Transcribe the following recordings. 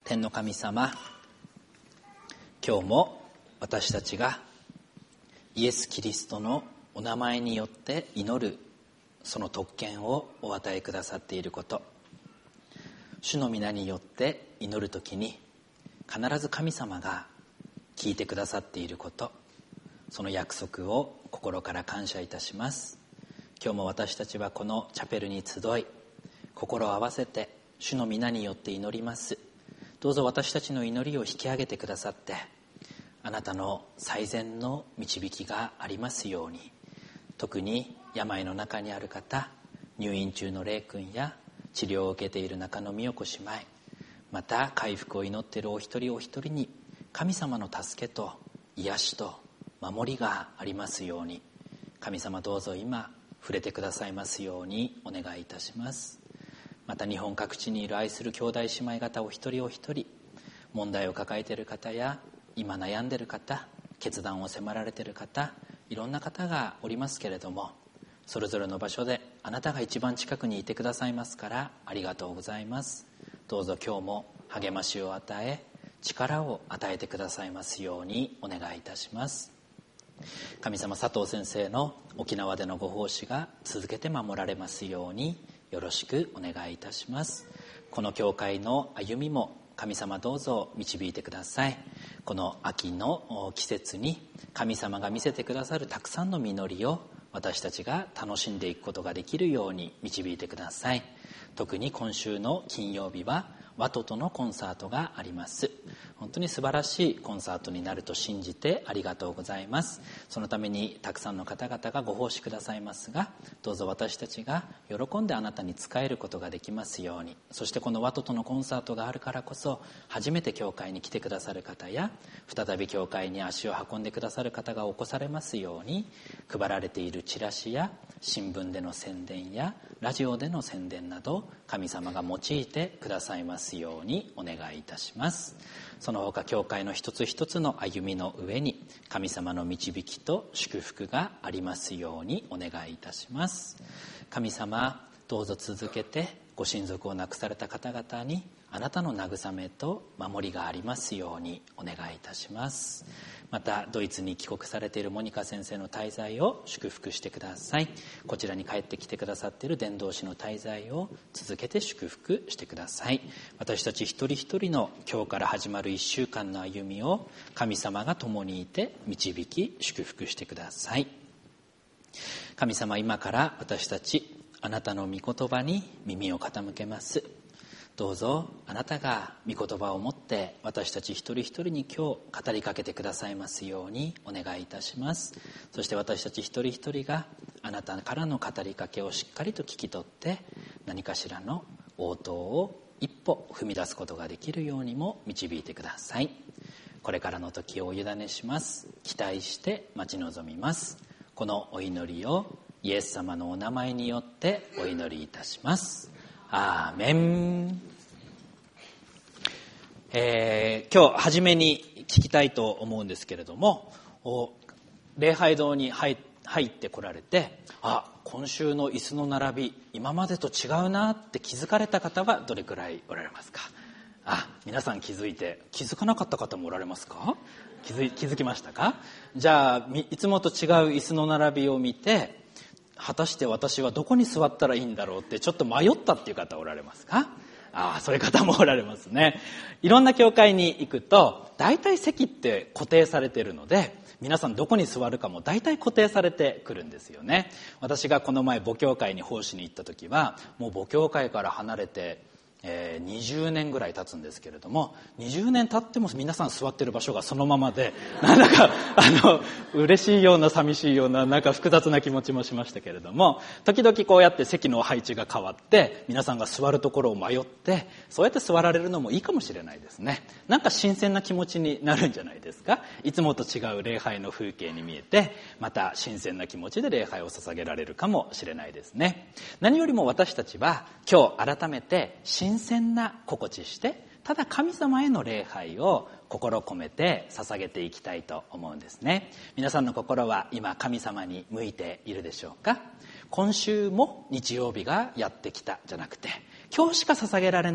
天の神様、今日も私たちがイエス・キリストのお名前によって祈るその特権をお与えくださっていること、主の皆によって祈るときに必ず神様が聞いてくださっていること、その約束を心から感謝いたします。今日も私たちはこのチャペルに集い、心を合わせて主の皆によって祈ります。どうぞ私たちの祈りを引き上げてくださって、あなたの最善の導きがありますように。特に病の中にある方、入院中の霊君や治療を受けている中野美代子姉妹、また回復を祈っているお一人お一人に神様の助けと癒しと守りがありますように。神様、どうぞ今触れてくださいますようにお願いいたします。また日本各地にいる愛する兄弟姉妹方お一人お一人、問題を抱えている方や今悩んでいる方、決断を迫られている方、いろんな方がおりますけれども、それぞれの場所であなたが一番近くにいてくださいますからありがとうございます。どうぞ今日も励ましを与え、力を与えてくださいますようにお願いいたします。神様、佐藤先生の沖縄でのご奉仕が続けて守られますようによろしくお願いいたします。この教会の歩みも神様、どうぞ導いてください。この秋の季節に神様が見せてくださるたくさんの実りを私たちが楽しんでいくことができるように導いてください。特に今週の金曜日はワトとのコンサートがあります。本当に素晴らしいコンサートになると信じてありがとうございます。そのためにたくさんの方々がご奉仕くださいますが、どうぞ私たちが喜んであなたに仕えることができますように。そしてこのワトとのコンサートがあるからこそ、初めて教会に来てくださる方や再び教会に足を運んでくださる方が起こされますように、配られているチラシや新聞での宣伝やラジオでの宣伝など、神様が用いてくださいますようにお願いいたします。その他教会の一つ一つの歩みの上に神様の導きと祝福がありますようにお願いいたします。神様、どうぞ続けてご親族を亡くされた方々にあなたの慰めと守りがありますようにお願いいたします。またドイツに帰国されているモニカ先生の滞在を祝福してください。こちらに帰ってきてくださっている伝道師の滞在を続けて祝福してください。私たち一人一人の今日から始まる1週間の歩みを神様が共にいて導き祝福してください。神様、今から私たちあなたの御言葉に耳を傾けます。どうぞあなたが御言葉を持って私たち一人一人に今日語りかけてくださいますようにお願いいたします。そして私たち一人一人があなたからの語りかけをしっかりと聞き取って、何かしらの応答を一歩踏み出すことができるようにも導いてください。これからの時をお委ねします。期待して待ち望みます。このお祈りをイエス様のお名前によってお祈りいたします。アーメン。今日初めに聞きたいと思うんですけれども、礼拝堂に入ってこられて、今週の椅子の並び今までと違うなって気づかれた方はどれくらいおられますか？皆さん気づいて、気づかなかった方もおられますか？気づきましたか？じゃあいつもと違う椅子の並びを見て、果たして私はどこに座ったらいいんだろうってちょっと迷ったっていう方おられますか？そういう方もおられますね。いろんな教会に行くと大体席って固定されているので、皆さんどこに座るかも大体固定されてくるんですよね。私がこの前母教会に奉仕に行った時は、もう母教会から離れて20年ぐらい経つんですけれども、20年経っても皆さん座ってる場所がそのままで、なんだか嬉しいような寂しいような、なんか複雑な気持ちもしましたけれども、時々こうやって席の配置が変わって皆さんが座るところを迷って、そうやって座られるのもいいかもしれないですね。なんか新鮮な気持ちになるんじゃないですか。いつもと違う礼拝の風景に見えて、また新鮮な気持ちで礼拝を捧げられるかもしれないですね。何よりも私たちは今日改めて新鮮な心地して、ただ神様への礼拝を心込めて捧げていきたいと思うんですね。皆さんの心は今神様に向いているでしょうか？今週も日曜日がやってきたじゃなくて、今日しか捧げられない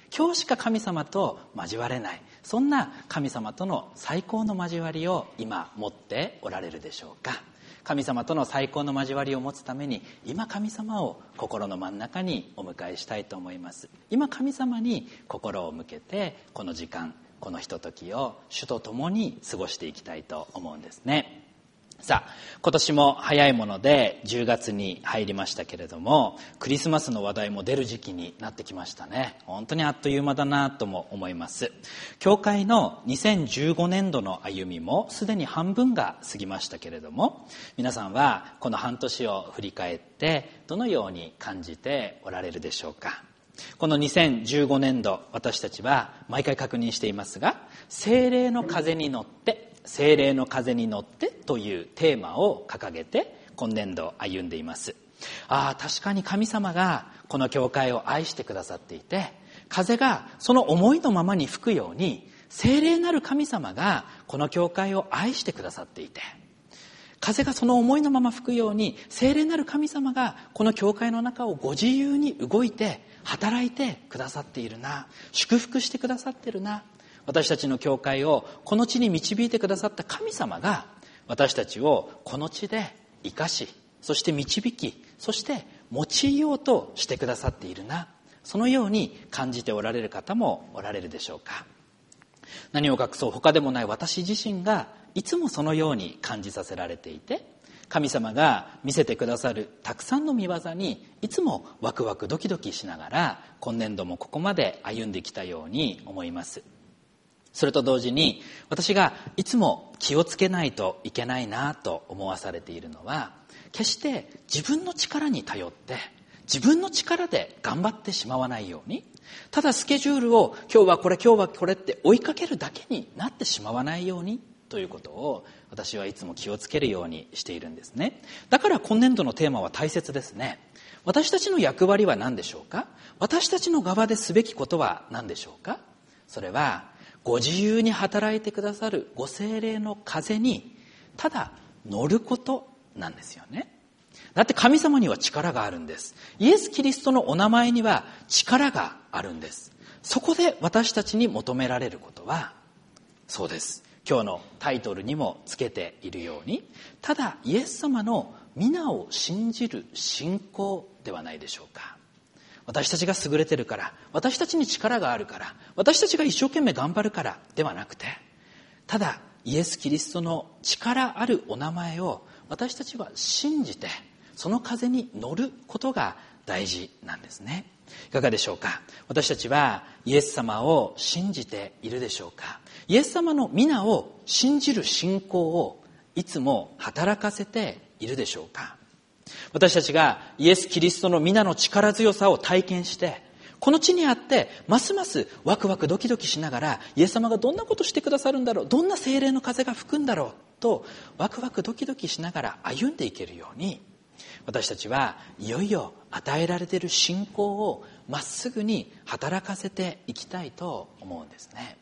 今日しか神様と交われない、そんな神様との最高の交わりを今持っておられるでしょうか。神様との最高の交わりを持つために、今神様を心の真ん中にお迎えしたいと思います。今神様に心を向けて、この時間、このひとときを主と共に過ごしていきたいと思うんですね。さあ、今年も早いもので10月に入りましたけれども、クリスマスの話題も出る時期になってきましたね。本当にあっという間だなとも思います。教会の2015年度の歩みもすでに半分が過ぎましたけれども、皆さんはこの半年を振り返ってどのように感じておられるでしょうか。この2015年度、私たちは毎回確認していますが、聖霊の風に乗って、聖霊の風に乗ってというテーマを掲げて今年度歩んでいます。確かに神様がこの教会を愛してくださっていて、風がその思いのままに吹くように、聖霊なる神様がこの教会を愛してくださっていて、風がその思いのまま吹くように、聖霊なる神様がこの教会の中をご自由に動いて働いてくださっているな、祝福してくださっているな、私たちの教会をこの地に導いてくださった神様が私たちをこの地で生かし、そして導き、そして用いようとしてくださっているな、そのように感じておられる方もおられるでしょうか。何を隠そう、他でもない私自身がいつもそのように感じさせられていて、神様が見せてくださるたくさんの御業にいつもワクワクドキドキしながら、今年度もここまで歩んできたように思います。それと同時に、私がいつも気をつけないといけないなと思わされているのは、決して自分の力に頼って自分の力で頑張ってしまわないように、ただスケジュールを今日はこれ今日はこれって追いかけるだけになってしまわないようにということを、私はいつも気をつけるようにしているんですね。だから今年度のテーマは大切ですね。私たちの役割は何でしょうか。私たちの側ですべきことは何でしょうか。それはご自由に働いてくださるご聖霊の風にただ乗ることなんですよね。だって神様には力があるんです。イエス・キリストのお名前には力があるんです。そこで私たちに求められることは、そうです、今日のタイトルにもつけているように、ただイエス様の皆を信じる信仰ではないでしょうか。私たちが優れてるから、私たちに力があるから、私たちが一生懸命頑張るからではなくて、ただイエス・キリストの力あるお名前を私たちは信じて、その風に乗ることが大事なんですね。いかがでしょうか。私たちはイエス様を信じているでしょうか。イエス様の皆を信じる信仰をいつも働かせているでしょうか。私たちがイエス・キリストの皆の力強さを体験して、この地にあってますますワクワクドキドキしながら、イエス様がどんなことしてくださるんだろう、どんな聖霊の風が吹くんだろうとワクワクドキドキしながら歩んでいけるように、私たちはいよいよ与えられている信仰をまっすぐに働かせていきたいと思うんですね。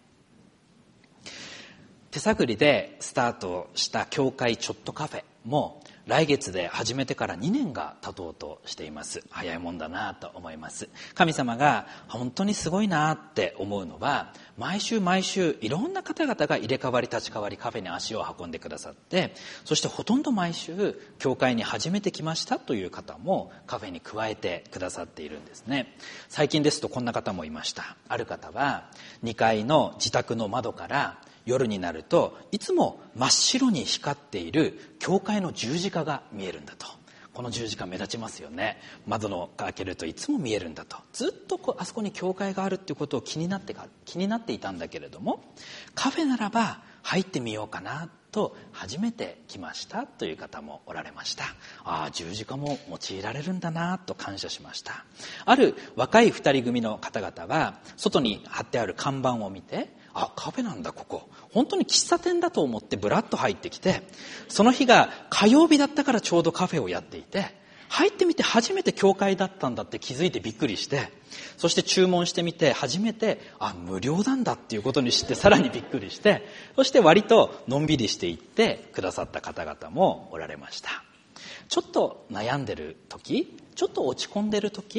手探りでスタートした教会ちょっとカフェも来月で始めてから2年が経とうとしています。早いもんだなと思います。神様が本当にすごいなって思うのは、毎週毎週いろんな方々が入れ替わり立ち替わりカフェに足を運んでくださって、そしてほとんど毎週教会に初めて来ましたという方もカフェに加えてくださっているんですね。最近ですとこんな方もいました。ある方は2階の自宅の窓から夜になるといつも真っ白に光っている教会の十字架が見えるんだと。この十字架目立ちますよね。窓の開けるといつも見えるんだと。ずっとあそこに教会があるっていうことを気になっていたんだけれども、カフェならば入ってみようかなと初めて来ましたという方もおられました。十字架も用いられるんだなと感謝しました。ある若い2人組の方々は外に貼ってある看板を見て、カフェなんだここ、本当に喫茶店だと思ってブラッと入ってきて、その日が火曜日だったからちょうどカフェをやっていて、入ってみて初めて教会だったんだって気づいてびっくりして、そして注文してみて初めて無料なんだっていうことに知ってさらにびっくりして、そして割とのんびりしていってくださった方々もおられました。ちょっと悩んでる時、ちょっと落ち込んでる時、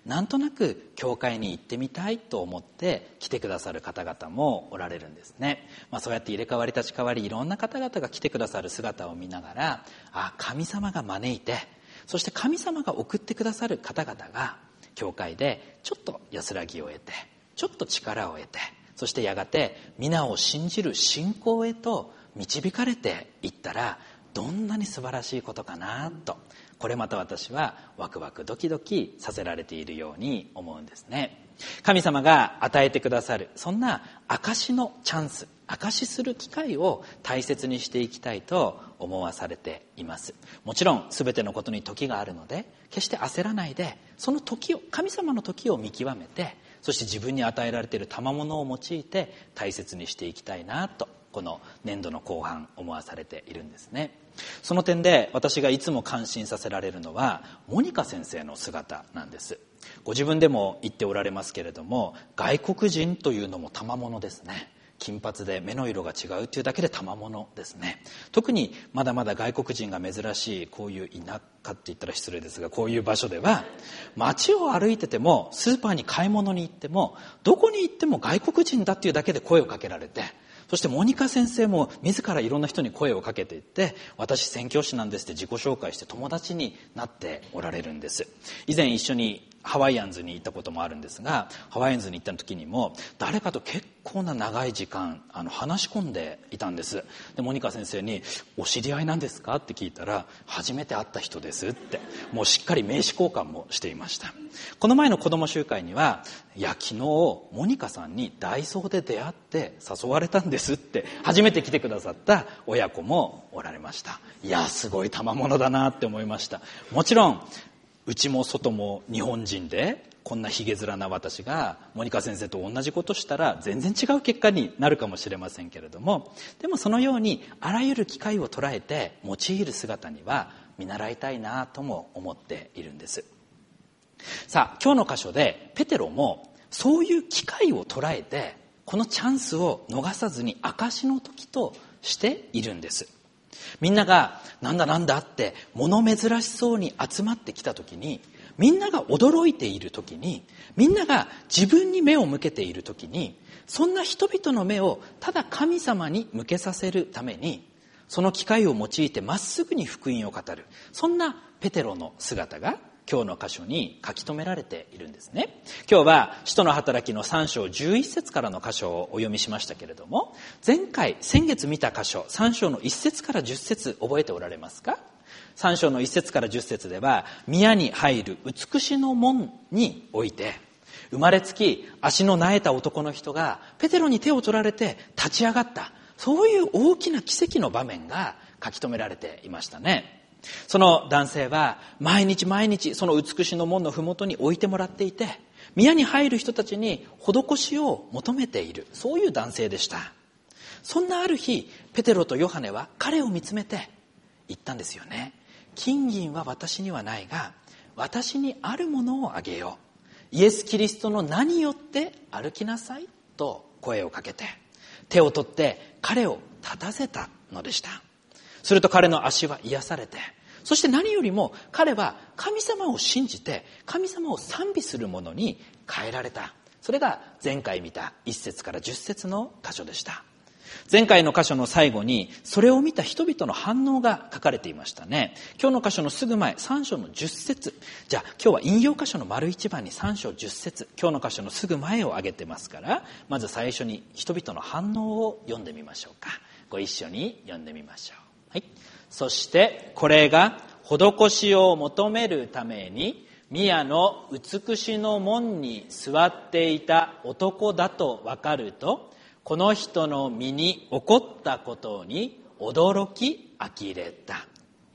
なんとなく教会に行ってみたいと思って来てくださる方々もおられるんですね。そうやって入れ替わり立ち替わりいろんな方々が来てくださる姿を見ながら、神様が招いて、そして神様が送ってくださる方々が教会でちょっと安らぎを得て、ちょっと力を得て、そしてやがて皆を信じる信仰へと導かれていったら、どんなに素晴らしいことかなと、これまた私はワクワクドキドキさせられているように思うんですね。神様が与えてくださるそんな証のチャンス、証しする機会を大切にしていきたいと思わされています。もちろん全てのことに時があるので、決して焦らないで、その時を、神様の時を見極めて、そして自分に与えられている賜物を用いて大切にしていきたいなと、この年度の後半思わされているんですね。その点で私がいつも感心させられるのはモニカ先生の姿なんです。ご自分でも言っておられますけれども、外国人というのも賜物ですね。金髪で目の色が違うというだけで賜物ですね。特にまだまだ外国人が珍しいこういう田舎って言ったら失礼ですが、こういう場所では街を歩いてても、スーパーに買い物に行っても、どこに行っても外国人だっていうだけで声をかけられて、そしてモニカ先生も自らいろんな人に声をかけていって、私宣教師なんですって自己紹介して友達になっておられるんです。以前一緒にハワイアンズに行ったこともあるんですが、ハワイアンズに行った時にも誰かと結構な長い時間話し込んでいたんです。でモニカ先生にお知り合いなんですかって聞いたら、初めて会った人ですって、もうしっかり名刺交換もしていました。この前の子ども集会には、いや昨日モニカさんにダイソーで出会って誘われたんですって初めて来てくださった親子もおられました。いやすごい賜物だなって思いました。もちろん内も外も日本人で、こんなひげ面な私がモニカ先生と同じことしたら全然違う結果になるかもしれませんけれども、でもそのようにあらゆる機会を捉えて用いる姿には見習いたいなとも思っているんです。さあ今日の箇所でペテロもそういう機会を捉えて、このチャンスを逃さずに証の時としているんです。みんながなんだなんだって物珍しそうに集まってきた時に、みんなが驚いている時に、みんなが自分に目を向けている時に、そんな人々の目をただ神様に向けさせるために、その機会を用いてまっすぐに福音を語る、そんなペテロの姿が今日の箇所に書き留められているんですね。今日は使徒の働きの3章11節からの箇所をお読みしましたけれども、先月見た箇所3章の1節から10節覚えておられますか？3章の1節から10節では、宮に入る美しの門において生まれつき足の苗えた男の人がペテロに手を取られて立ち上がった、そういう大きな奇跡の場面が書き留められていましたね。その男性は毎日毎日その美しの門のふもとに置いてもらっていて、宮に入る人たちに施しを求めている、そういう男性でした。そんなある日、ペテロとヨハネは彼を見つめて言ったんですよね。金銀は私にはないが、私にあるものをあげよう。イエス・キリストの名によって歩きなさいと声をかけて、手を取って彼を立たせたのでした。すると彼の足は癒されて、そして何よりも彼は神様を信じて神様を賛美するものに変えられた。それが前回見た1節から10節の箇所でした。前回の箇所の最後にそれを見た人々の反応が書かれていましたね。今日の箇所のすぐ前、3章の10節。じゃあ今日は引用箇所の丸1番に3章10節、今日の箇所のすぐ前を挙げてますから、まず最初に人々の反応を読んでみましょうか。ご一緒に読んでみましょう。はい、そしてこれが施しを求めるために宮の美しの門に座っていた男だと分かると、この人の身に起こったことに驚き呆れた。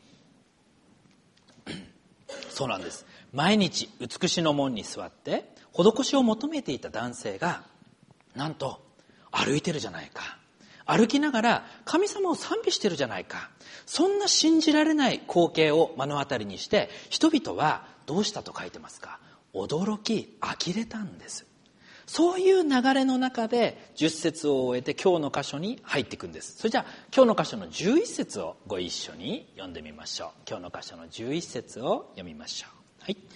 そうなんです。毎日美しの門に座って施しを求めていた男性が、なんと歩いてるじゃないか、歩きながら神様を賛美してるじゃないか、そんな信じられない光景を目の当たりにして、人々はどうしたと書いてますか？驚き呆れたんです。そういう流れの中で10節を終えて今日の箇所に入っていくんです。それじゃあ今日の箇所の11節をご一緒に読んでみましょう。今日の箇所の11節を読みましょう。はい。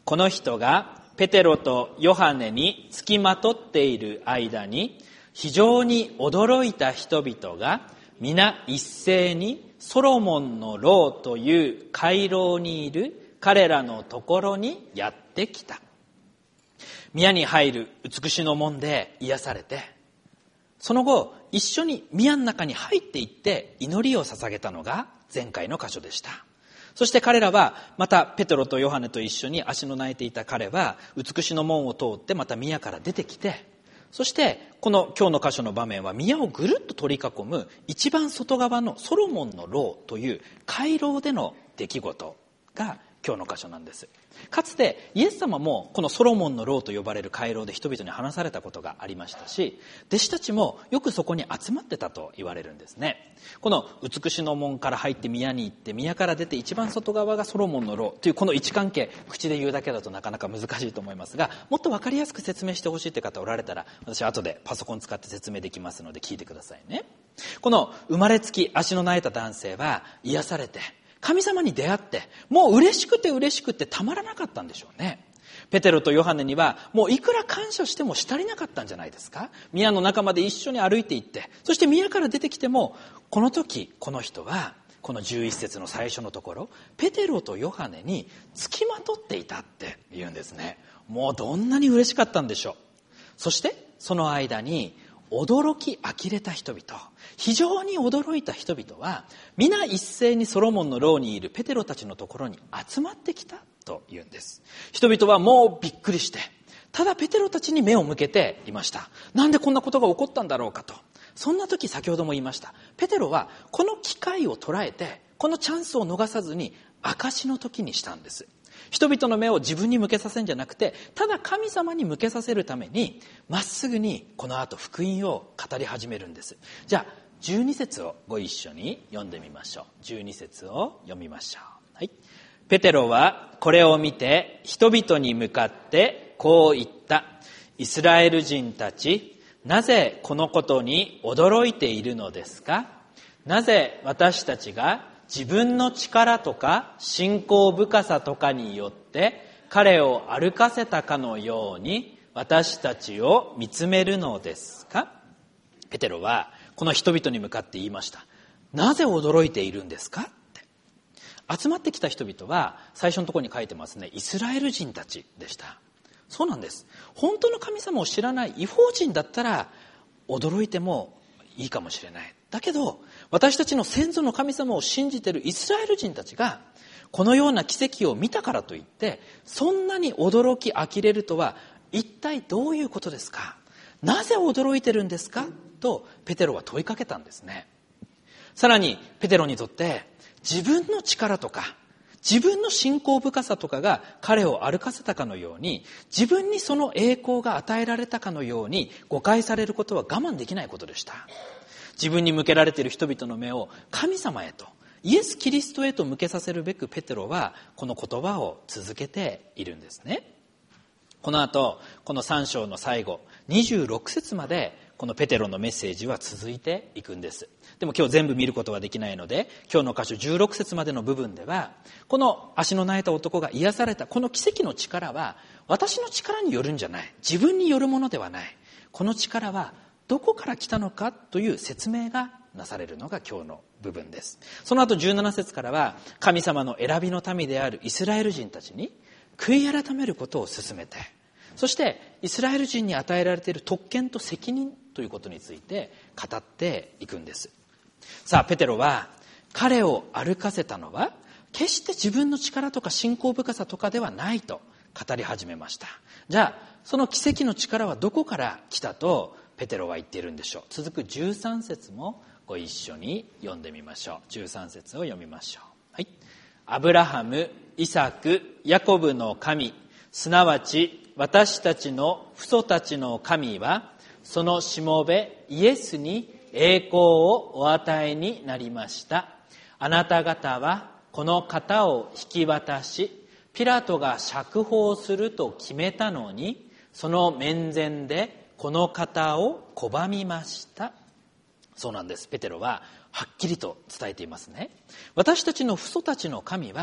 この人がペテロとヨハネにつきまとっている間に、非常に驚いた人々が皆一斉にソロモンの牢という回廊にいる彼らのところにやってきた。宮に入る美しの門で癒されて、その後一緒に宮の中に入っていって祈りを捧げたのが前回の箇所でした。そして彼らはまたペテロとヨハネと一緒に足の泣いていた彼は美しの門を通ってまた宮から出てきて、そしてこの今日の箇所の場面は宮をぐるっと取り囲む一番外側のソロモンの牢という回廊での出来事が今日の箇所なんです。かつてイエス様もこのソロモンの牢と呼ばれる回廊で人々に話されたことがありましたし、弟子たちもよくそこに集まってたと言われるんですね。この美しの門から入って宮に行って、宮から出て一番外側がソロモンの牢というこの位置関係、口で言うだけだとなかなか難しいと思いますが、もっと分かりやすく説明してほしいという方おられたら、私は後でパソコン使って説明できますので聞いてくださいね。この生まれつき足の苗えた男性は癒されて神様に出会って、もう嬉しくてたまらなかったんでしょうね。ペテロとヨハネにはもういくら感謝してもし足りなかったんじゃないですか。宮の中まで一緒に歩いていって、そして宮から出てきても、この時この人はこの11節の最初のところ、ペテロとヨハネにつきまとっていたって言うんですね。もうどんなに嬉しかったんでしょう。そしてその間に驚き呆れた人々、非常に驚いた人々は皆一斉にソロモンの牢にいるペテロたちのところに集まってきたというんです。人々はもうびっくりして、ただペテロたちに目を向けていました。なんでこんなことが起こったんだろうかと。そんな時、先ほども言いました、ペテロはこの機会を捉えて、このチャンスを逃さずに証の時にしたんです。人々の目を自分に向けさせるんじゃなくて、ただ神様に向けさせるためにまっすぐにこの後福音を語り始めるんです。じゃあ12節をご一緒に読んでみましょう。12節を読みましょう。はい。ペテロはこれを見て人々に向かってこう言った。イスラエル人たち、なぜこのことに驚いているのですか。なぜ私たちが自分の力とか信仰深さとかによって彼を歩かせたかのように私たちを見つめるのですか。ペテロはこの人々に向かって言いました。なぜ驚いているんですかって。集まってきた人々は最初のところに書いてますね、イスラエル人たちでした。そうなんです。本当の神様を知らない異邦人だったら驚いてもいいかもしれない。だけど私たちの先祖の神様を信じているイスラエル人たちがこのような奇跡を見たからといってそんなに驚き呆れるとは一体どういうことですか。なぜ驚いてるんですかとペテロは問いかけたんですね。さらにペテロにとって自分の力とか自分の信仰深さとかが彼を歩かせたかのように、自分にその栄光が与えられたかのように誤解されることは我慢できないことでした。自分に向けられている人々の目を神様へと、イエス・キリストへと向けさせるべくペテロはこの言葉を続けているんですね。この後この3章の最後26節までこのペテロのメッセージは続いていくんです。でも今日全部見ることはできないので、今日の箇所16節までの部分ではこの足の苗えた男が癒されたこの奇跡の力は私の力によるんじゃない、自分によるものではない、この力はどこから来たのかという説明がなされるのが今日の部分です。その後17節からは神様の選びの民であるイスラエル人たちに悔い改めることを勧めて、そしてイスラエル人に与えられている特権と責任ということについて語っていくんです。さあペテロは彼を歩かせたのは決して自分の力とか信仰深さとかではないと語り始めました。じゃあその奇跡の力はどこから来たとペテロは言っているんでしょう。続く13節もご一緒に読んでみましょう。13節を読みましょう。はい。アブラハム、イサク、ヤコブの神、すなわち私たちの父祖たちの神はそのしもべイエスに栄光をお与えになりました。あなた方はこの方を引き渡し、ピラトが釈放すると決めたのに、その面前でこの方を拒みました。そうなんです。ペテロははっきりと伝えていますね。私たちの父祖たちの神は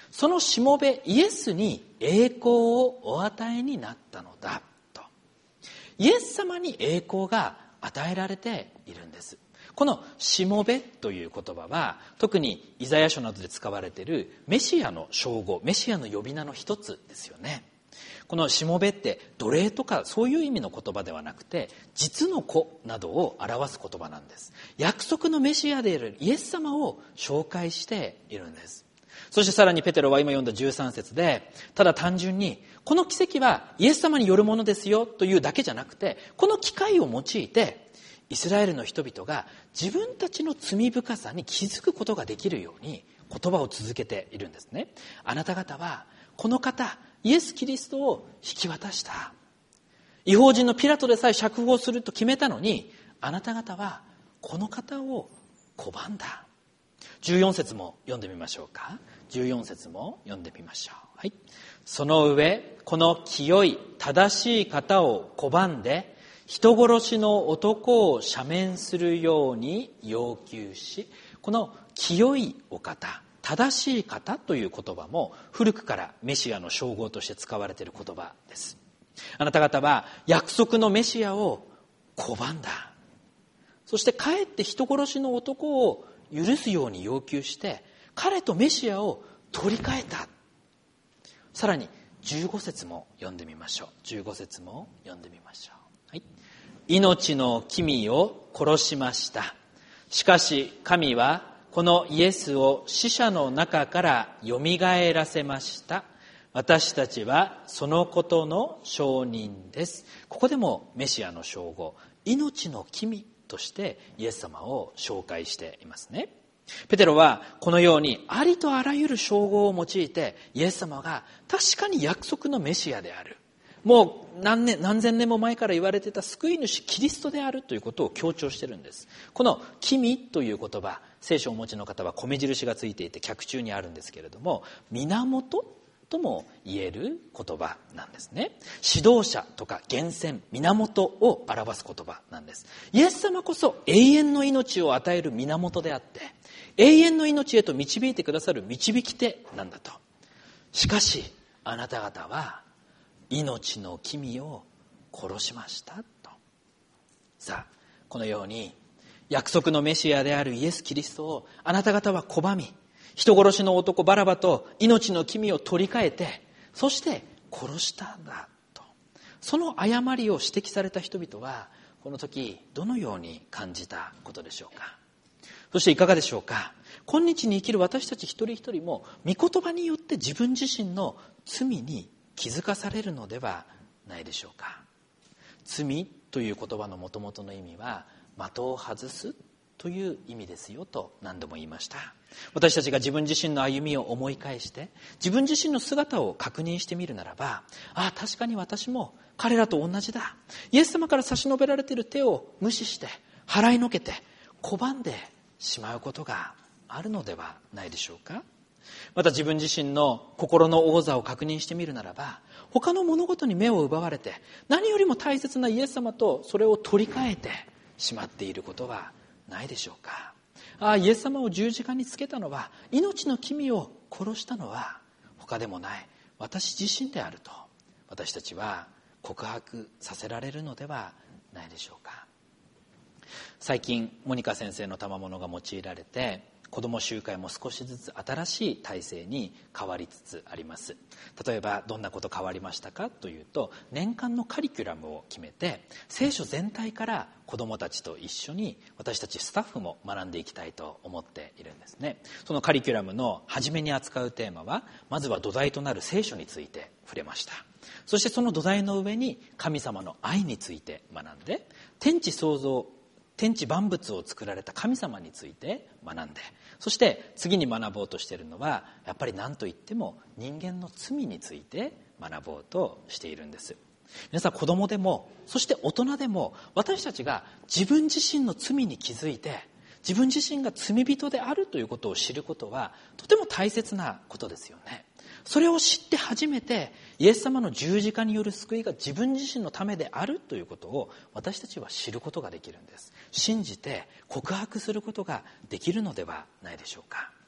そのしもべイエスに栄光をお与えになったのだと。イエス様に栄光が与えられているんです。このしもべという言葉は特にイザヤ書などで使われているメシアの称号、メシアの呼び名の一つですよね。このしもべって奴隷とかそういう意味の言葉ではなくて、実の子などを表す言葉なんです。約束のメシアであるイエス様を紹介しているんです。そしてさらにペテロは今読んだ13節で、ただ単純にこの奇跡はイエス様によるものですよというだけじゃなくて、この機会を用いてイスラエルの人々が自分たちの罪深さに気づくことができるように言葉を続けているんですね。あなた方はこの方イエス・キリストを引き渡した。異邦人のピラトでさえ釈放すると決めたのに、あなた方はこの方を拒んだ。14節も読んでみましょうか。14節も読んでみましょう。はい。その上、この清い正しい方を拒んで、人殺しの男を赦免するように要求し、この清いお方、正しい方という言葉も古くからメシアの称号として使われている言葉です。あなた方は約束のメシアを拒んだ。そしてかえって人殺しの男を許すように要求して、彼とメシアを取り替えた。さらに15節も読んでみましょう。15節も読んでみましょう。はい。命の君を殺しました。しかし神はこのイエスを死者の中からよみがえらせました。私たちはそのことの証人です。ここでもメシアの称号、命の君としてイエス様を紹介していますね。ペテロはこのようにありとあらゆる称号を用いて、イエス様が確かに約束のメシアである、もう何千年も前から言われていた救い主キリストであるということを強調しているんです。この君という言葉、聖書をお持ちの方は米印がついていて脚注にあるんですけれども、源とも言える言葉なんですね。指導者とか源泉、源を表す言葉なんです。イエス様こそ永遠の命を与える源であって、永遠の命へと導いてくださる導き手なんだと。しかしあなた方は命の君を殺しましたと。さあ、このように約束のメシアであるイエス・キリストをあなた方は拒み、人殺しの男バラバと命の君を取り替えて、そして殺したんだと。その誤りを指摘された人々はこの時どのように感じたことでしょうか。そしていかがでしょうか。今日に生きる私たち一人一人も御言葉によって自分自身の罪に気づかされるのではないでしょうか。罪という言葉の元々の意味は的を外すという意味ですよと何度も言いました。私たちが自分自身の歩みを思い返して自分自身の姿を確認してみるならば、ああ確かに私も彼らと同じだ。イエス様から差し伸べられている手を無視して払いのけて拒んでしまうことがあるのではないでしょうか。また自分自身の心の王座を確認してみるならば、他の物事に目を奪われて何よりも大切なイエス様とそれを取り替えてしまっていることはないでしょうか。ああイエス様を十字架につけたのは、命の君を殺したのは他でもない私自身であると私たちは告白させられるのではないでしょうか。最近モニカ先生の賜物が用いられて、子ども集会も少しずつ新しい体制に変わりつつあります。例えばどんなこと変わりましたかというと、年間のカリキュラムを決めて聖書全体から子どもたちと一緒に私たちスタッフも学んでいきたいと思っているんですね。そのカリキュラムの初めに扱うテーマは、まずは土台となる聖書について触れました。そしてその土台の上に神様の愛について学んで、天地万物を作られた神様について学んで、そして次に学ぼうとしているのはやっぱり何といっても人間の罪について学ぼうとしているんです。皆さん、子供でもそして大人でも、私たちが自分自身の罪に気づいて自分自身が罪人であるということを知ることはとても大切なことですよね。それを知って初めてイエス様の十字架による救いが自分自身のためであるということを私たちは知ることができるんです。信じて告白することができるのではないでしょうか。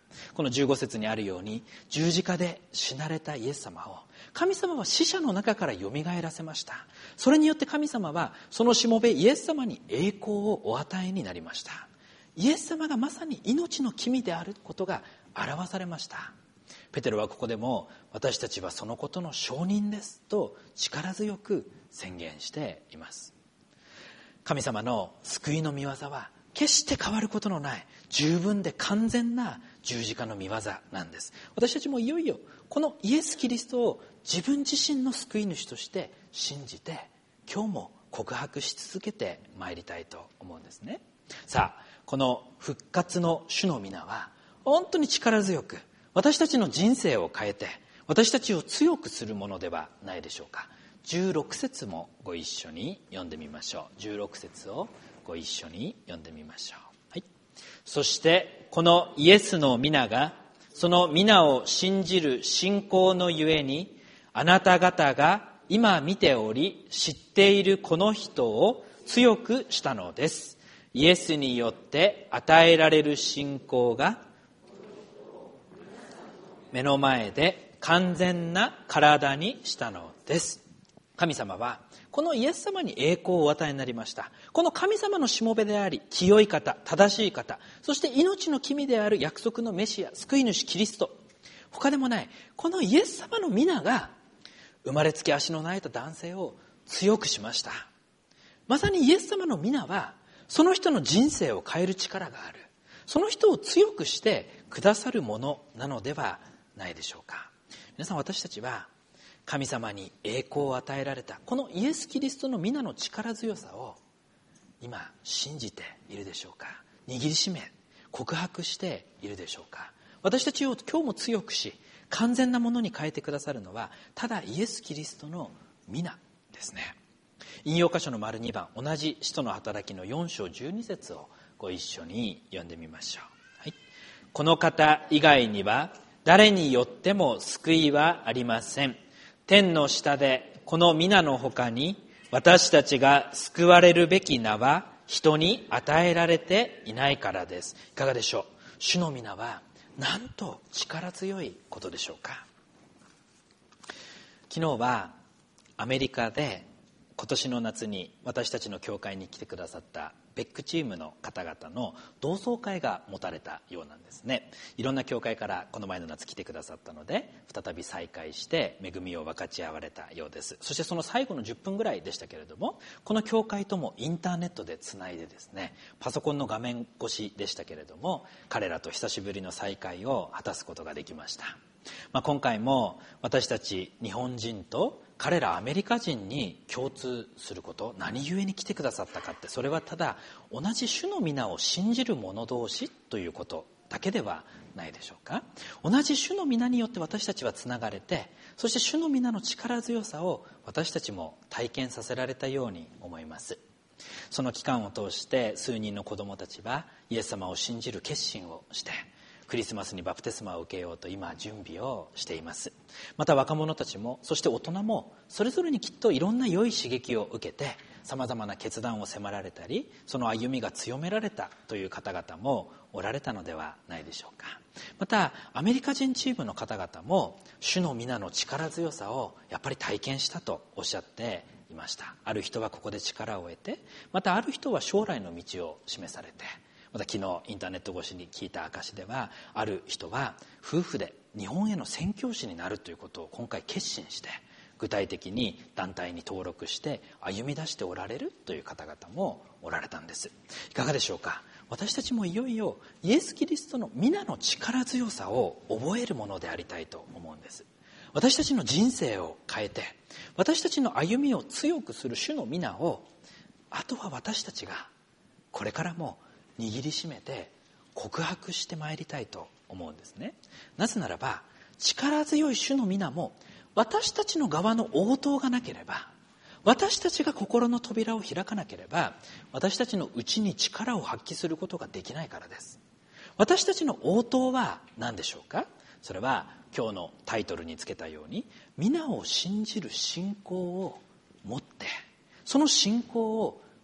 この15節にあるように、十字架で死なれたイエス様を神様は死者の中からよみがえらせました。それによって神様はそのしもべイエス様に栄光をお与えになりました。イエス様がまさに命の君であることが表されました。ペテロはここでも、私たちはそのことの証人ですと力強く宣言しています。神様の救いの御業は決して変わることのない十分で完全な十字架の御業なんです。私たちもいよいよこのイエス・キリストを自分自身の救い主として信じて、今日も告白し続けてまいりたいと思うんですね。さあ、この復活の主の皆は本当に力強く私たちの人生を変えて、私たちを強くするものではないでしょうか。16節もご一緒に読んでみましょう。16節をご一緒に読んでみましょう。はい。そしてこのイエスの皆がその皆を信じる信仰のゆえに、あなた方が今見ており知っているこの人を強くしたのです。イエスによって与えられる信仰が目の前で完全な体にしたのです。神様はこのイエス様に栄光をお与えになりました。この神様のしもべであり、清い方、正しい方、そして命の君である約束のメシア、救い主キリスト、他でもないこのイエス様の皆が生まれつき足のない男性を強くしました。まさにイエス様の皆はその人の人生を変える力がある、その人を強くしてくださるものなのではないでしょうか。皆さん、私たちは神様に栄光を与えられたこのイエス・キリストの皆の力強さを今信じているでしょうか。握りしめ告白しているでしょうか。私たちを今日も強くし完全なものに変えてくださるのはただイエス・キリストの皆ですね。引用箇所の丸2番、同じ使徒の働きの4章12節をご一緒に読んでみましょう。はい。この方以外には誰によっても救いはありません。天の下でこの皆の他に私たちが救われるべき名は人に与えられていないからです。いかがでしょう。主の皆はなんと力強いことでしょうか。昨日はアメリカで今年の夏に私たちの教会に来てくださったベックチームの方々の同窓会が持たれたようなんですね。いろんな教会からこの前の夏来てくださったので再び再会して恵みを分かち合われたようです。そしてその最後の10分ぐらいでしたけれども、この教会ともインターネットでつないでですね、パソコンの画面越しでしたけれども、彼らと久しぶりの再会を果たすことができました。今回も私たち日本人と彼らアメリカ人に共通すること、何故に来てくださったかって、それはただ同じ主の皆を信じる者同士ということだけではないでしょうか。同じ主の皆によって私たちはつながれて、そして主の皆の力強さを私たちも体験させられたように思います。その期間を通して数人の子どもたちはイエス様を信じる決心をして、クリスマスにバプテスマを受けようと今準備をしています。また若者たちも、そして大人もそれぞれにきっといろんな良い刺激を受けてさまざまな決断を迫られたり、その歩みが強められたという方々もおられたのではないでしょうか。またアメリカ人チームの方々も主の皆の力強さをやっぱり体験したとおっしゃっていました。ある人はここで力を得て、またある人は将来の道を示されて、また昨日インターネット越しに聞いた証では、ある人は夫婦で日本への宣教師になるということを今回決心して、具体的に団体に登録して歩み出しておられるという方々もおられたんです。いかがでしょうか。私たちもいよいよイエス・キリストの皆の力強さを覚えるものでありたいと思うんです。私たちの人生を変えて、私たちの歩みを強くする主の皆を、あとは私たちがこれからも握りしめて告白してまいりたいと思うんですね。なぜならば力強い主の皆も私たちの側の応答がなければ、私たちが心の扉を開かなければ、私たちの内に力を発揮することができないからです。私たちの応答は何でしょうか。それは今日のタイトルにつけたように、皆を信じる信仰を持って、その信仰を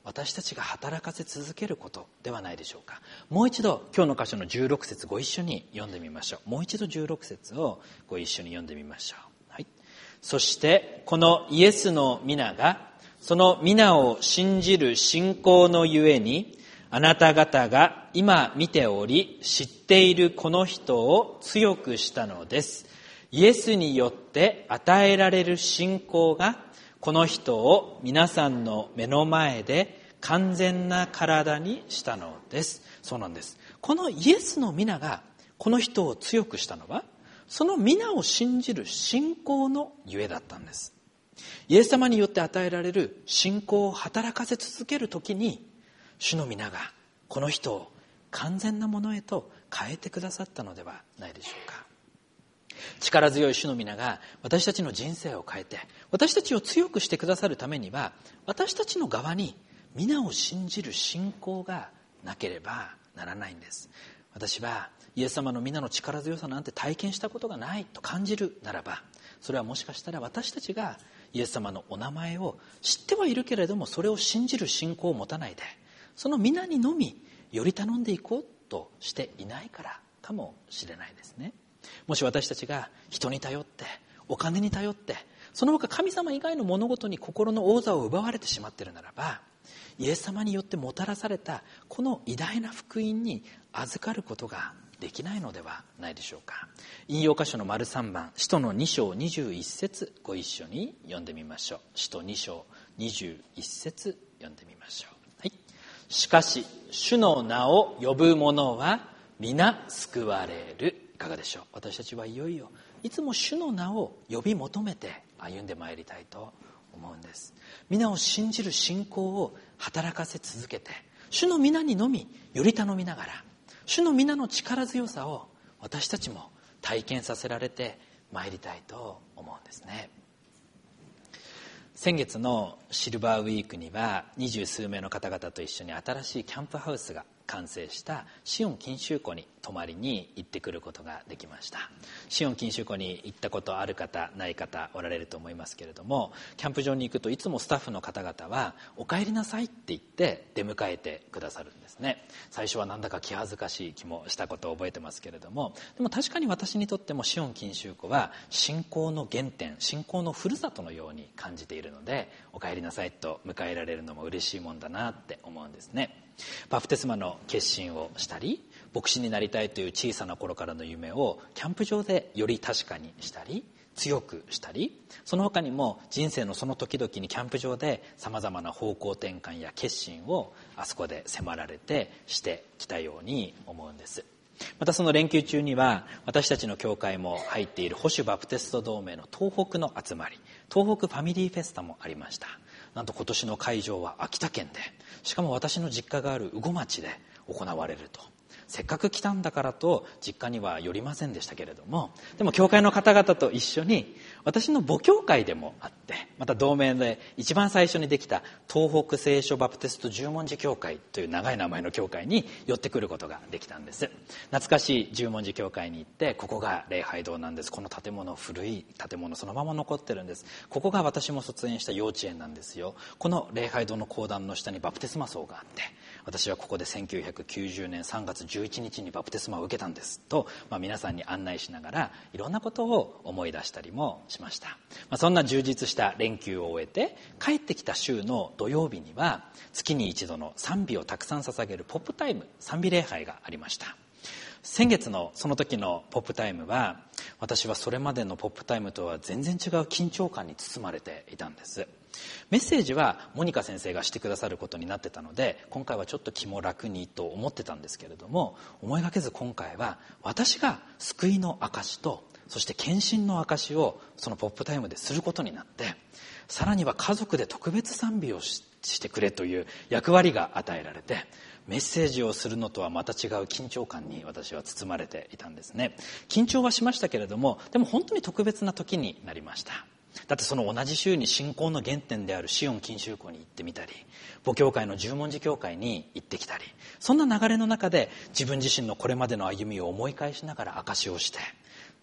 私たちが働かせ続けることではないでしょうか。もう一度今日の箇所の16節ご一緒に読んでみましょう。もう一度16節をご一緒に読んでみましょう。はい、そしてこのイエスの皆がその皆を信じる信仰のゆえに、あなた方が今見ており知っているこの人を強くしたのです。イエスによって与えられる信仰がこの人を皆さんの目の前で完全な体にしたのです。そうなんです。このイエスの皆がこの人を強くしたのは、その皆を信じる信仰のゆえだったんです。イエス様によって与えられる信仰を働かせ続けるときに、主の皆がこの人を完全なものへと変えてくださったのではないでしょうか。力強い主の皆が私たちの人生を変えて、私たちを強くしてくださるためには、私たちの側に皆を信じる信仰がなければならないんです。私はイエス様の皆の力強さなんて体験したことがないと感じるならば、それはもしかしたら私たちがイエス様のお名前を知ってはいるけれども、それを信じる信仰を持たないで、その皆にのみより頼んでいこうとしていないからかもしれないですね。もし私たちが人に頼って、お金に頼って、その他神様以外の物事に心の王座を奪われてしまっているならば、イエス様によってもたらされたこの偉大な福音に預かることができないのではないでしょうか。引用箇所の丸3番、使徒の2章21節ご一緒に読んでみましょう。使徒2章21節読んでみましょう。はい、しかし主の名を呼ぶ者は皆救われる。いかがでしょう。私たちはいよいよいつも主の名を呼び求めて歩んでまいりたいと思うんです。皆を信じる信仰を働かせ続けて、主の皆にのみより頼みながら、主の皆の力強さを私たちも体験させられてまいりたいと思うんですね。先月のシルバーウィークには20数名の方々と一緒に新しいキャンプハウスが完成したシオン錦秋湖に泊まりに行ってくることができました。シオン錦秋湖に行ったことある方ない方おられると思いますけれども、キャンプ場に行くといつもスタッフの方々はお帰りなさいって言って出迎えてくださるんですね。最初はなんだか気恥ずかしい気もしたことを覚えてますけれども、でも確かに私にとってもシオン錦秋湖は信仰の原点、信仰のふるさとのように感じているので、お帰りなさいと迎えられるのも嬉しいもんだなって思うんですね。バプテスマの決心をしたり、牧師になりたいという小さな頃からの夢をキャンプ場でより確かにしたり強くしたり、その他にも人生のその時々にキャンプ場でさまざまな方向転換や決心をあそこで迫られてしてきたように思うんです。またその連休中には私たちの教会も入っている保守バプテスト同盟の東北の集まり、東北ファミリーフェスタもありました。なんと今年の会場は秋田県で、しかも私の実家がある羽後町で行われると。せっかく来たんだからと実家には寄りませんでしたけれども、でも教会の方々と一緒に私の母教会でもあって、また同盟で一番最初にできた東北聖書バプテスト十文字教会という長い名前の教会に寄ってくることができたんです。懐かしい十文字教会に行って、ここが礼拝堂なんです、この建物古い建物そのまま残ってるんです、ここが私も卒園した幼稚園なんですよ、この礼拝堂の講談の下にバプテスマ荘があって、私はここで1990年3月11日にバプテスマを受けたんですと、皆さんに案内しながらいろんなことを思い出したりもしました。そんな充実した連休を終えて帰ってきた週の土曜日には、月に一度の賛美をたくさん捧げるポップタイム、賛美礼拝がありました。先月のその時のポップタイムは、私はそれまでのポップタイムとは全然違う緊張感に包まれていたんです。メッセージはモニカ先生がしてくださることになってたので、今回はちょっと気も楽にと思ってたんですけれども、思いがけず今回は私が救いの証と、そして献身の証をそのポップタイムですることになって、さらには家族で特別賛美をしてくれという役割が与えられて、メッセージをするのとはまた違う緊張感に私は包まれていたんですね。緊張はしましたけれども、でも本当に特別な時になりました。だってその同じ週に信仰の原点であるシオン錦秋湖に行ってみたり、母教会の十文字教会に行ってきたり、そんな流れの中で自分自身のこれまでの歩みを思い返しながら証しをして、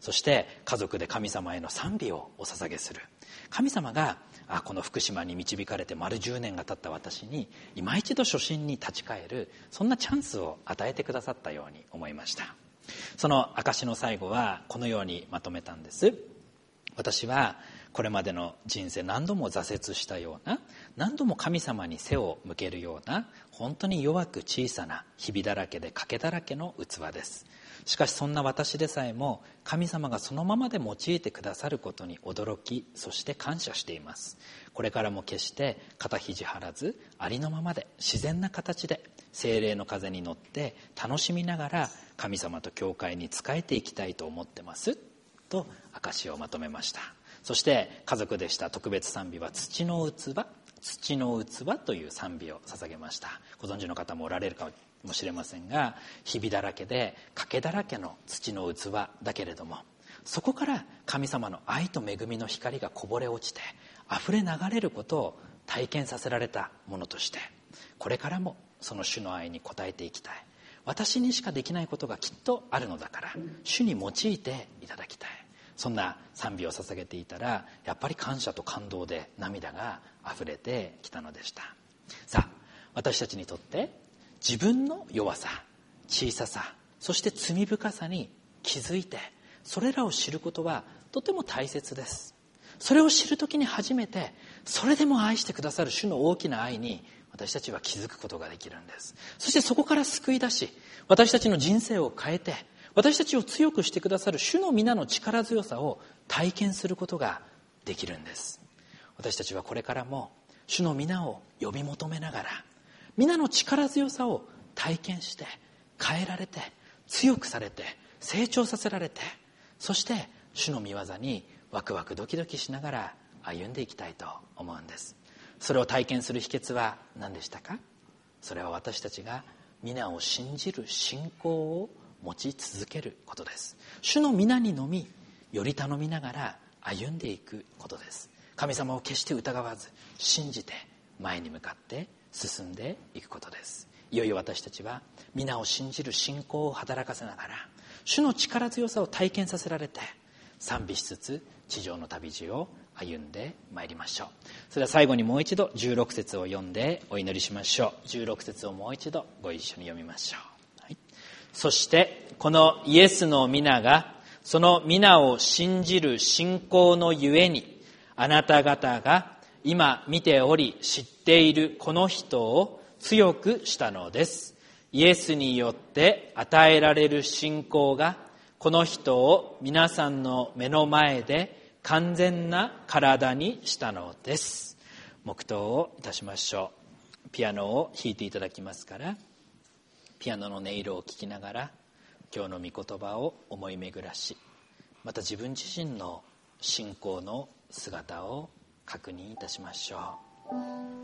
そして家族で神様への賛美をお捧げする。神様がこの福島に導かれて丸10年が経った私に今一度初心に立ち返る、そんなチャンスを与えてくださったように思いました。その証の最後はこのようにまとめたんです。私はこれまでの人生何度も挫折したような、何度も神様に背を向けるような、本当に弱く小さなひびだらけで欠けだらけの器です。しかしそんな私でさえも神様がそのままで用いてくださることに驚き、そして感謝しています。これからも決して肩肘張らず、ありのままで自然な形で聖霊の風に乗って楽しみながら神様と教会に仕えていきたいと思ってますと証をまとめました。そして家族でした特別賛美は土の器という賛美を捧げました。ご存知の方もおられるかもしれませんが、ひびだらけで欠けだらけの土の器だけれども、そこから神様の愛と恵みの光がこぼれ落ちて溢れ流れることを体験させられたものとして、これからもその主の愛に応えていきたい。私にしかできないことがきっとあるのだから主に用いていただきたい。そんな賛美を捧げていたら、やっぱり感謝と感動で涙があふれてきたのでした。さあ、私たちにとって自分の弱さ、小ささ、そして罪深さに気づいて、それらを知ることはとても大切です。それを知るときに初めて、それでも愛してくださる主の大きな愛に私たちは気づくことができるんです。そしてそこから救い出し、私たちの人生を変えて、私たちを強くしてくださる主の皆の力強さを体験することができるんです。私たちはこれからも主の皆を呼び求めながら、皆の力強さを体験して変えられて、強くされて、成長させられて、そして主の御業にワクワクドキドキしながら歩んでいきたいと思うんです。それを体験する秘訣は何でしたか？それは私たちが皆を信じる信仰を持ち続けることです。主の皆にのみより頼みながら歩んでいくことです。神様を決して疑わず信じて前に向かって進んでいくことです。いよいよ私たちは皆を信じる信仰を働かせながら主の力強さを体験させられて、賛美しつつ地上の旅路を歩んでまいりましょう。それでは最後にもう一度16節を読んでお祈りしましょう。16節をもう一度ご一緒に読みましょう。はい、そしてこのイエスの皆がその皆を信じる信仰のゆえに、あなた方が今見ており知っているこの人を強くしたのです。イエスによって与えられる信仰がこの人を皆さんの目の前で完全な体にしたのです。黙祷をいたしましょう。ピアノを弾いていただきますから、ピアノの音色を聞きながら今日の御言葉を思い巡らし、また自分自身の信仰の姿を確認いたしましょう。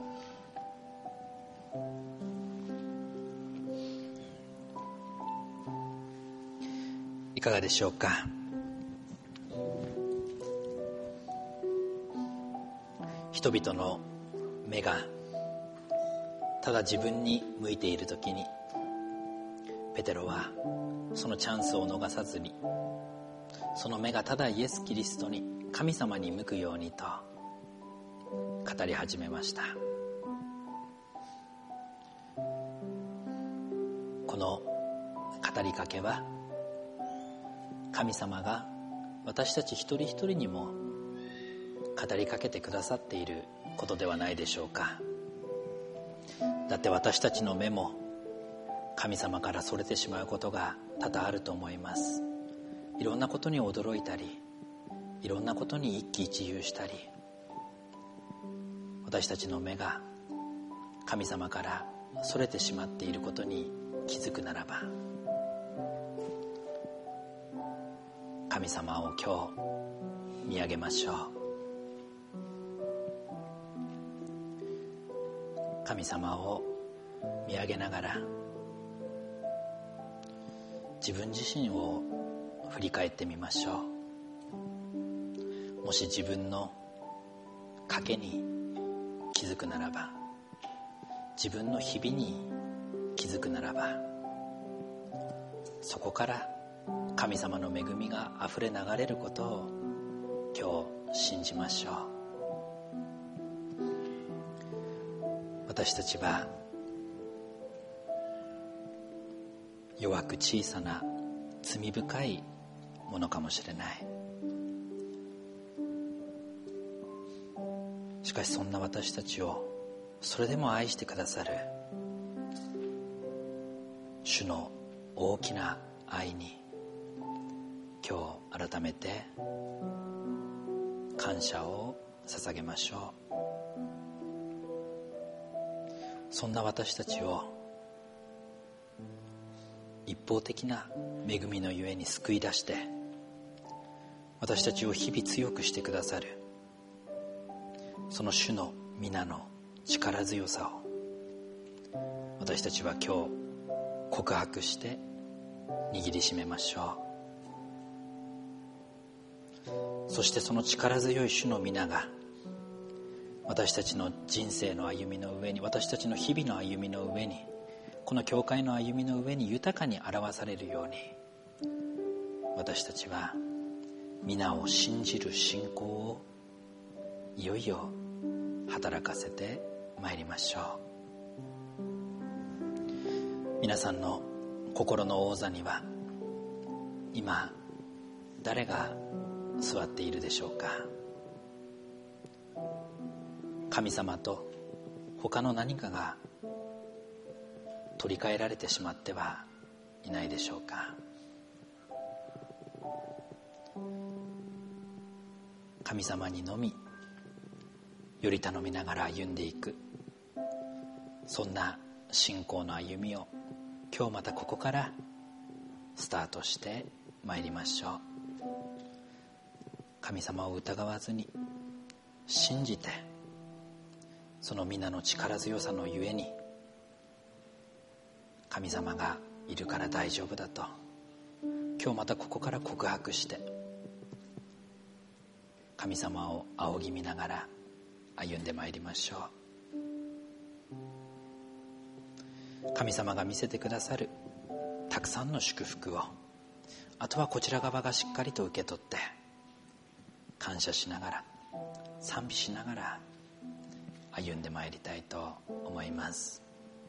いかがでしょうか。人々の目がただ自分に向いているときに、ペテロはそのチャンスを逃さずに、その目がただイエス・キリストに、神様に向くようにと語り始めました。この語りかけは、神様が私たち一人一人にも語りかけてくださっていることではないでしょうか。だって私たちの目も神様からそれてしまうことが多々あると思います。いろんなことに驚いたり、いろんなことに一喜一憂したり、私たちの目が神様からそれてしまっていることに気づくならば、神様を今日見上げましょう。神様を見上げながら、自分自身を振り返ってみましょう。もし自分の賭けに気づくならば、自分の日々に気づくならば、そこから神様の恵みがあふれ流れることを今日信じましょう。私たちは弱く小さな罪深いものかもしれない。しかしそんな私たちをそれでも愛してくださる主の大きな愛に今日改めて感謝を捧げましょう。そんな私たちを一方的な恵みのゆえに救い出して、私たちを日々強くしてくださるその主の皆の力強さを私たちは今日告白して握りしめましょう。そしてその力強い主の皆が私たちの人生の歩みの上に、私たちの日々の歩みの上に、この教会の歩みの上に豊かに表されるように、私たちは皆を信じる信仰をいよいよ働かせてまいりましょう。皆さんの心の王座には今誰が座っているでしょうか。神様と他の何かが取り替えられてしまってはいないでしょうか。神様にのみより頼みながら歩んでいく、そんな信仰の歩みを今日またここからスタートしてまいりましょう。神様を疑わずに信じて、その皆の力強さのゆえに神様がいるから大丈夫だと今日またここから告白して、神様を仰ぎ見ながら歩んでまいりましょう。神様が見せてくださるたくさんの祝福をあとはこちら側がしっかりと受け取って、感謝しながら賛美しながら歩んでまいりたいと思います。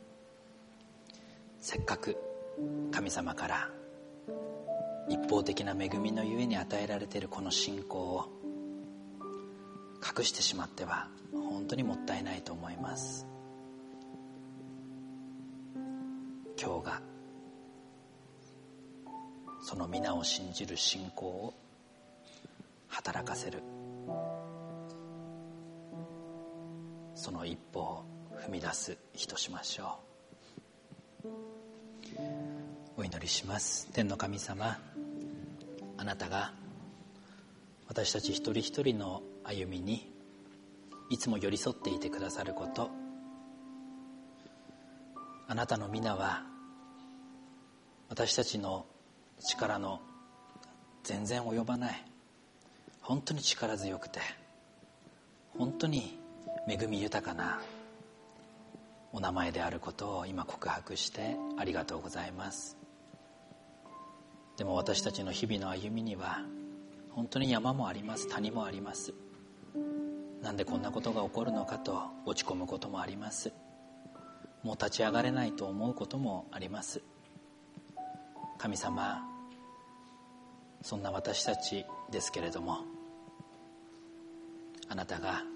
せっかく神様から一方的な恵みのゆえに与えられているこの信仰を隠してしまっては本当にもったいないと思います。今日がその皆を信じる信仰を働かせるその一歩を踏み出す日としましょう。お祈りします。天の神様、あなたが私たち一人一人の歩みにいつも寄り添っていてくださること、あなたの皆は私たちの力の全然及ばない、本当に力強くて本当に恵み豊かなお名前であることを今告白してありがとうございます。でも私たちの日々の歩みには本当に山もあります、谷もあります。なんでこんなことが起こるのかと落ち込むこともあります。もう立ち上がれないと思うこともあります。神様、そんな私たちですけれども、あなたが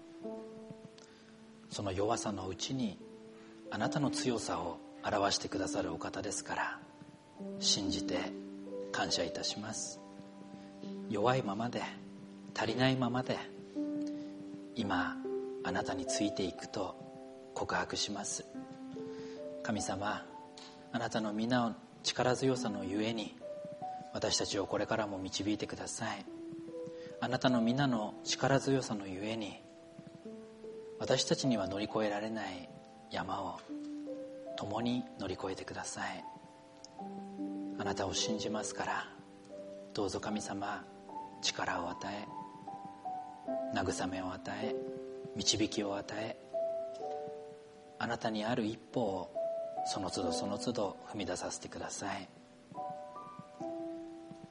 その弱さのうちにあなたの強さを表してくださるお方ですから、信じて感謝いたします。弱いままで足りないままで今あなたについていくと告白します。神様、あなたの皆の力強さのゆえに私たちをこれからも導いてください。あなたの皆の力強さのゆえに私たちには乗り越えられない山を共に乗り越えてください。あなたを信じますから、どうぞ神様、力を与え、慰めを与え、導きを与え、あなたにある一歩をその都度その都度踏み出させてください。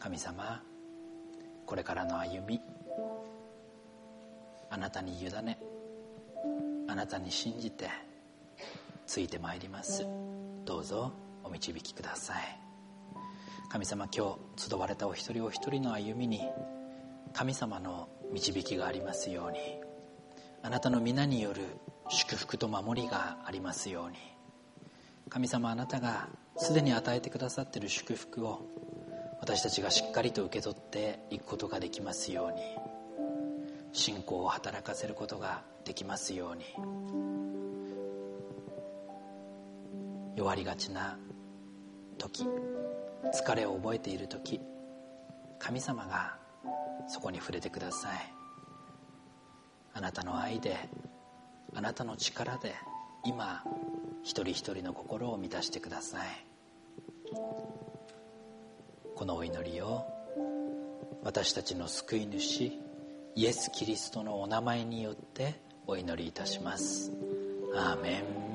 神様、これからの歩み、あなたに委ね、あなたに信じてついてまいります。どうぞお導きください。神様、今日集われたお一人お一人の歩みに神様の導きがありますように、あなたの皆による祝福と守りがありますように、神様、あなたがすでに与えてくださっている祝福を私たちがしっかりと受け取っていくことができますように、信仰を働かせることができますように、弱りがちな時、疲れを覚えている時、神様がそこに触れてください。あなたの愛で、あなたの力で今一人一人の心を満たしてください。このお祈りを私たちの救い主イエス・キリストのお名前によってお祈りいたします。アーメン。